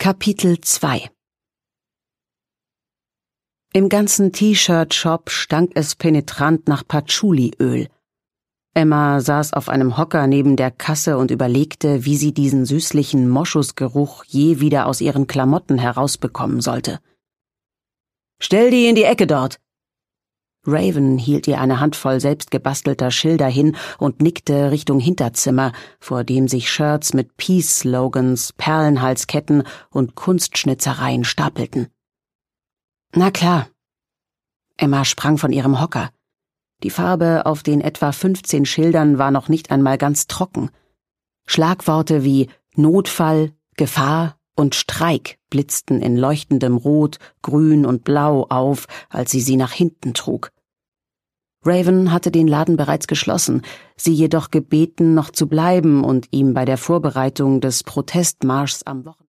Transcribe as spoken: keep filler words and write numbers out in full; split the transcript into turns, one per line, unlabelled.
Kapitel zwei. Im ganzen T-Shirt-Shop stank es penetrant nach Patchouliöl. Emma saß auf einem Hocker neben der Kasse und überlegte, wie sie diesen süßlichen Moschusgeruch je wieder aus ihren Klamotten herausbekommen sollte. »Stell die in die Ecke dort!« Raven hielt ihr eine Handvoll selbstgebastelter Schilder hin und nickte Richtung Hinterzimmer, vor dem sich Shirts mit Peace-Slogans, Perlenhalsketten und Kunstschnitzereien stapelten. »Na klar.« Emma sprang von ihrem Hocker. Die Farbe auf den etwa fünfzehn Schildern war noch nicht einmal ganz trocken. Schlagworte wie Notfall, Gefahr und Streik blitzten in leuchtendem Rot, Grün und Blau auf, als sie sie nach hinten trug. Raven hatte den Laden bereits geschlossen, sie jedoch gebeten, noch zu bleiben und ihm bei der Vorbereitung des Protestmarschs am Wochenende